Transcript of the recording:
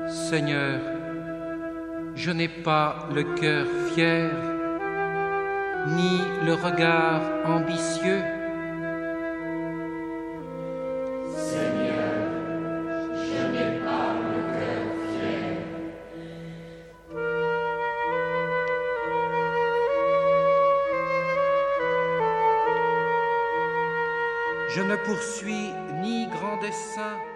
Seigneur, je n'ai pas le cœur fier, ni le regard ambitieux. Seigneur, je n'ai pas le cœur fier. Je ne poursuis ni grand dessein,